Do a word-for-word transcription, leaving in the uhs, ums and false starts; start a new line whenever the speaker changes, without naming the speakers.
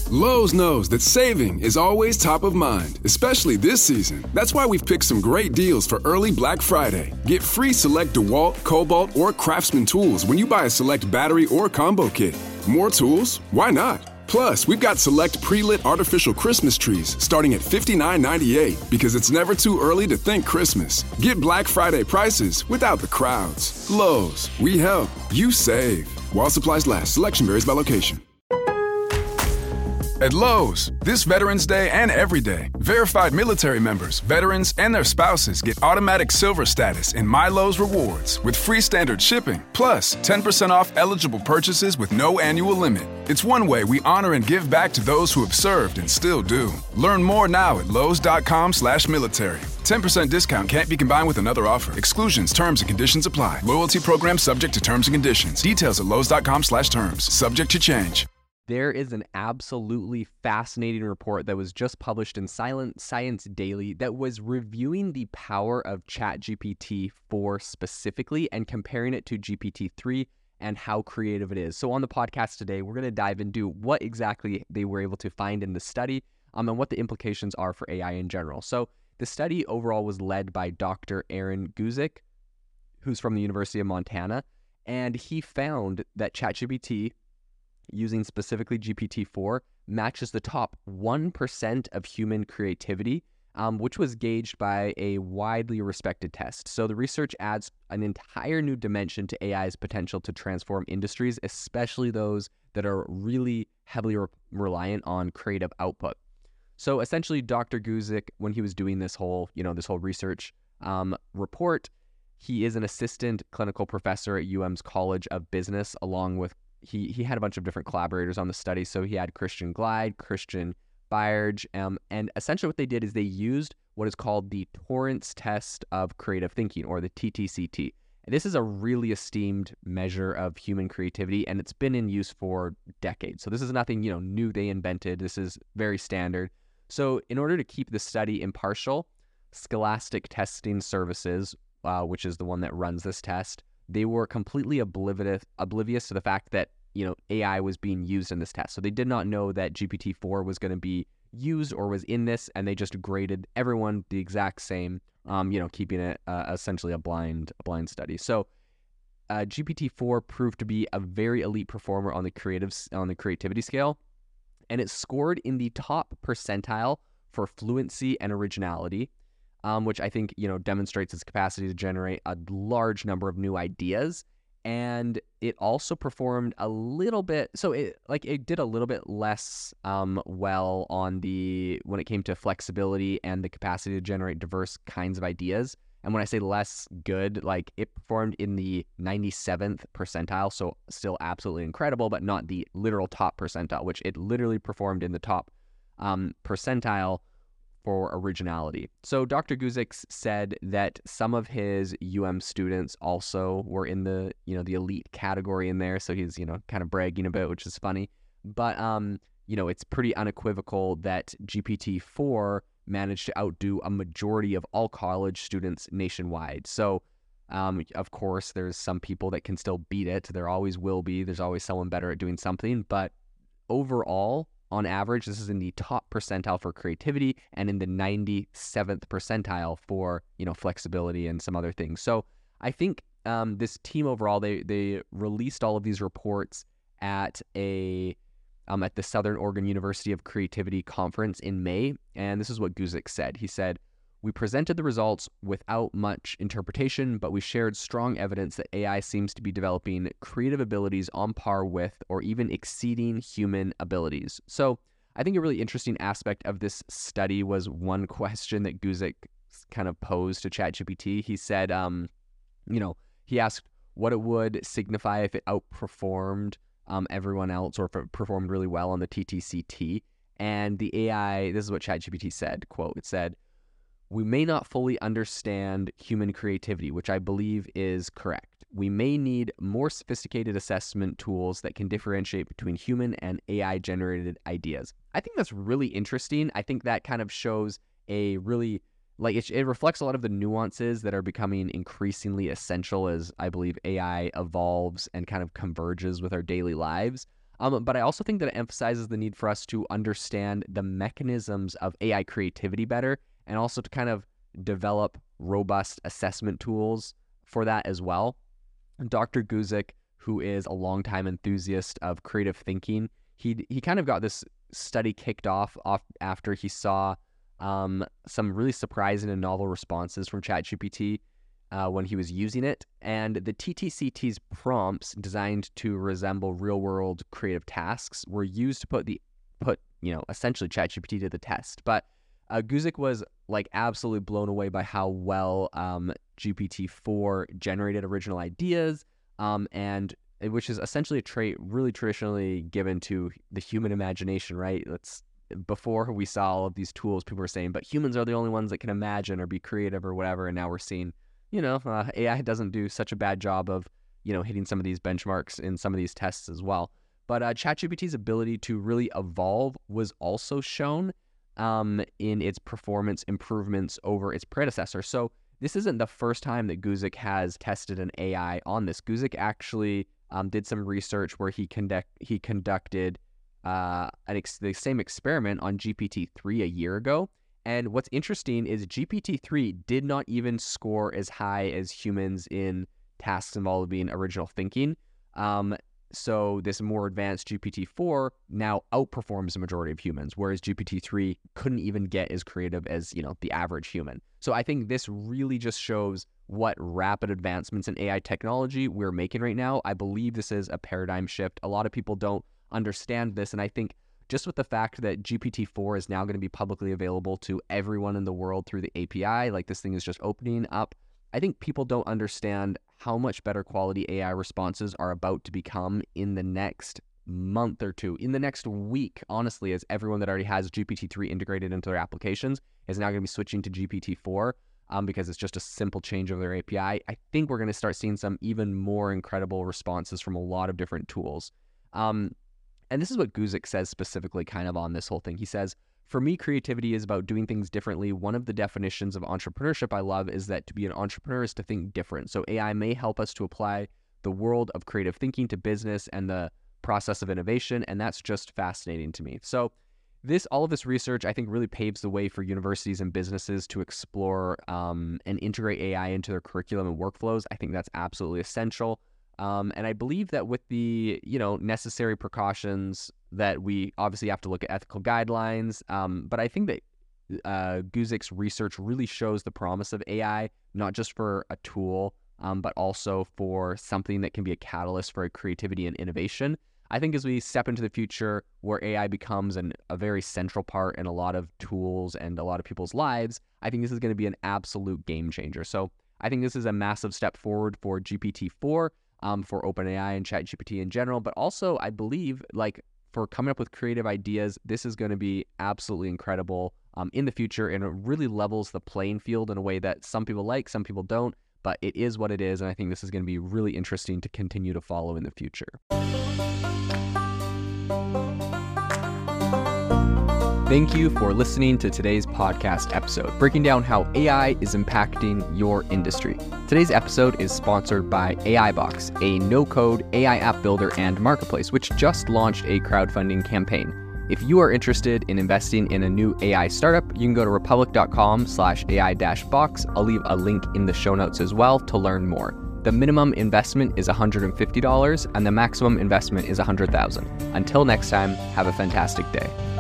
Lowe's knows that saving is always top of mind, especially this season. That's why we've picked some great deals for early Black Friday. Get free select DeWalt, Cobalt, or Craftsman tools when you buy a select battery or combo kit. More tools? Why not? Plus, we've got select pre-lit artificial Christmas trees starting at fifty-nine ninety-eight because it's never too early to think Christmas. Get Black Friday prices without the crowds. Lowe's, we help, you save. While supplies last, selection varies by location. At Lowe's, this Veterans Day and every day, verified military members, veterans, and their spouses get automatic silver status in My Lowe's Rewards with free standard shipping, plus ten percent off eligible purchases with no annual limit. It's one way we honor and give back to those who have served and still do. Learn more now at lowes.com slash military. ten percent discount can't be combined with another offer. Exclusions, terms, and conditions apply. Loyalty program subject to terms and conditions. Details at lowes.com slash terms. Subject to change.
There is an absolutely fascinating report that was just published in Silent Science Daily that was reviewing the power of ChatGPT four specifically and comparing it to G P T three and how creative it is. So on the podcast today, we're going to dive into what exactly they were able to find in the study um, and what the implications are for A I in general. So the study overall was led by Doctor Aaron Guzik, who's from the University of Montana, and he found that ChatGPT, using specifically G P T four, matches the top one percent of human creativity, um, which was gauged by a widely respected test. So the research adds an entire new dimension to A I's potential to transform industries, especially those that are really heavily re- reliant on creative output. So essentially, Doctor Guzik, when he was doing this whole, you know, this whole research um, report, he is an assistant clinical professor at U M's College of Business, along with He he had a bunch of different collaborators on the study. So he had Christian Glide, Christian Bayerge, um, and essentially what they did is they used what is called the Torrance test of creative thinking, or the T T C T. And this is a really esteemed measure of human creativity, and it's been in use for decades. So this is nothing, you know, new they invented. This is very standard. So in order to keep the study impartial, Scholastic Testing Services, uh, which is the one that runs this test, they were completely oblivious oblivious to the fact that, you know, A I was being used in this test. So they did not know that G P T four was going to be used or was in this, and they just graded everyone the exact same, um, you know, keeping it uh, essentially a blind a blind study. So uh, G P T four proved to be a very elite performer on the creative on the creativity scale, and it scored in the top percentile for fluency and originality. Um, which I think, you know, demonstrates its capacity to generate a large number of new ideas. And it also performed a little bit, so it like it did a little bit less um, well on the, when it came to flexibility and the capacity to generate diverse kinds of ideas. And when I say less good, like it performed in the ninety-seventh percentile, so still absolutely incredible, but not the literal top percentile, which it literally performed in the top um, percentile for originality. So Doctor Guzik said that some of his U M students also were in the, you know, the elite category in there. So he's, you know, kind of bragging about, which is funny. But, um, you know, it's pretty unequivocal that G P T four managed to outdo a majority of all college students nationwide. So, um, of course, there's some people that can still beat it. There always will be. There's always someone better at doing something. But overall, on average, this is in the top percentile for creativity and in the ninety-seventh percentile for, you know, flexibility and some other things. So I think um, this team overall, they they released all of these reports at a um, at the Southern Oregon University of Creativity conference in May, and this is what Guzik said. He said, "We presented the results without much interpretation, but we shared strong evidence that A I seems to be developing creative abilities on par with or even exceeding human abilities." So I think a really interesting aspect of this study was one question that Guzik kind of posed to ChatGPT. He said, um, you know, he asked what it would signify if it outperformed um, everyone else, or if it performed really well on the T T C T. And the A I, this is what ChatGPT said, quote, it said, "We may not fully understand human creativity, which I believe is correct. We may need more sophisticated assessment tools that can differentiate between human and A I-generated ideas." I think that's really interesting. I think that kind of shows a really, like, it, it reflects a lot of the nuances that are becoming increasingly essential as, I believe, A I evolves and kind of converges with our daily lives. Um, but I also think that it emphasizes the need for us to understand the mechanisms of A I creativity better, and also to kind of develop robust assessment tools for that as well. Doctor Guzik, who is a longtime enthusiast of creative thinking, he he kind of got this study kicked off, off after he saw um, some really surprising and novel responses from ChatGPT uh, when he was using it. And the T T C T's prompts, designed to resemble real-world creative tasks, were used to put the put you know essentially ChatGPT to the test. But uh, Guzik was like absolutely blown away by how well um, G P T four generated original ideas, um, and which is essentially a trait really traditionally given to the human imagination, right? It's before we saw all of these tools, people were saying, but humans are the only ones that can imagine or be creative or whatever. And now we're seeing, you know, uh, A I doesn't do such a bad job of, you know, hitting some of these benchmarks in some of these tests as well. But uh, ChatGPT's ability to really evolve was also shown um, in its performance improvements over its predecessor. So this isn't the first time that Guzik has tested an A I on this. Guzik actually um, did some research where he conduct he conducted uh, an ex- the same experiment on G P T three a year ago. And what's interesting is G P T three did not even score as high as humans in tasks involving original thinking. Um, so this more advanced G P T four now outperforms the majority of humans, whereas G P T three couldn't even get as creative as, you know, the average human. So I think this really just shows what rapid advancements in A I technology we're making right now. I believe this is a paradigm shift. A lot of people don't understand this, and I think just with the fact that G P T four is now going to be publicly available to everyone in the world through the A P I, like this thing is just opening up, I think people don't understand how much better quality A I responses are about to become in the next month or two, in the next week, honestly, as everyone that already has G P T three integrated into their applications is now going to be switching to G P T four um, because it's just a simple change of their A P I. I think we're going to start seeing some even more incredible responses from a lot of different tools. Um, and this is what Guzik says specifically kind of on this whole thing. He says, "For me, creativity is about doing things differently. One of the definitions of entrepreneurship I love is that to be an entrepreneur is to think different. So A I may help us to apply the world of creative thinking to business and the process of innovation, and that's just fascinating to me." So this, all of this research, I think, really paves the way for universities and businesses to explore um, and integrate A I into their curriculum and workflows. I think that's absolutely essential. Um, and I believe that with the, you know, necessary precautions that we obviously have to look at ethical guidelines. Um, but I think that uh, Guzik's research really shows the promise of A I, not just for a tool, um, but also for something that can be a catalyst for creativity and innovation. I think as we step into the future where A I becomes an, a very central part in a lot of tools and a lot of people's lives, I think this is going to be an absolute game changer. So I think this is a massive step forward for G P T four, um, for OpenAI and ChatGPT in general, but also I believe like for coming up with creative ideas, this is going to be absolutely incredible um, in the future, and it really levels the playing field in a way that some people like, some people don't, but it is what it is, and I think this is going to be really interesting to continue to follow in the future. Thank you for listening to today's podcast episode, breaking down how A I is impacting your industry. Today's episode is sponsored by AIbox, a no-code A I app builder and marketplace, which just launched a crowdfunding campaign. If you are interested in investing in a new A I startup, you can go to republic.com slash AI dash box. I'll leave a link in the show notes as well to learn more. The minimum investment is one hundred fifty dollars and the maximum investment is one hundred thousand dollars. Until next time, have a fantastic day.